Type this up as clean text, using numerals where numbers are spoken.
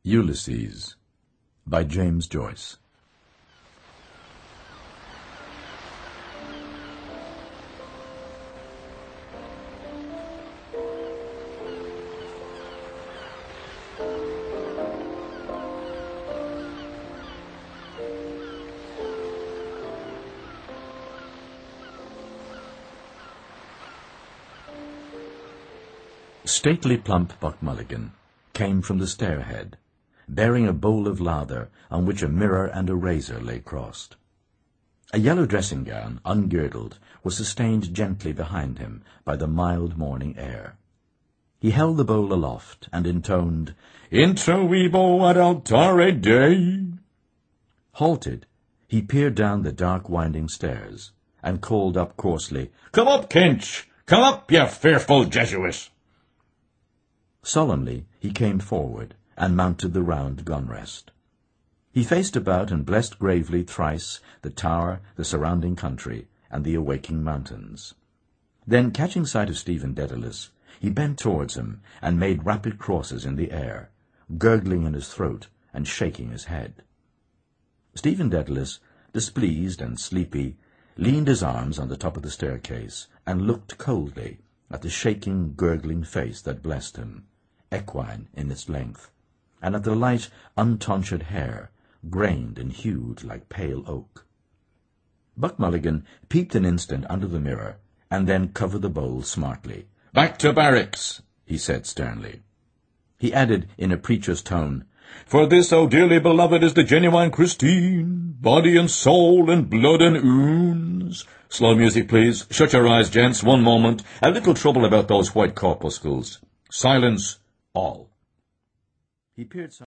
Ulysses by James Joyce. Stately plump Buck Mulligan came from the stairhead, bearing a bowl of lather on which a mirror and a razor lay crossed. A yellow dressing-gown, ungirdled, was sustained gently behind him by the mild morning air. He held the bowl aloft and intoned, "Intra vivo ad altare Dei." Halted, he peered down the dark winding stairs and called up coarsely, "Come up, Kinch! Come up, you fearful Jesuit!" Solemnly he came forward and mounted the round gun-rest. He faced about and blessed gravely thrice the tower, the surrounding country, and the awaking mountains. Then, catching sight of Stephen Dedalus, he bent towards him and made rapid crosses in the air, gurgling in his throat and shaking his head. Stephen Dedalus, displeased and sleepy, leaned his arms on the top of the staircase and looked coldly at the shaking, gurgling face that blessed him, equine in its length, and at the light, untonsured hair, grained and hued like pale oak. Buck Mulligan peeped an instant under the mirror, and then covered the bowl smartly. "Back to barracks," he said sternly. He added in a preacher's tone, "For this, O dearly beloved, is the genuine Christine, body and soul and blood and ouns." Slow music, please. Shut your eyes, gents, one moment. A little trouble about those white corpuscles. Silence, all. He peered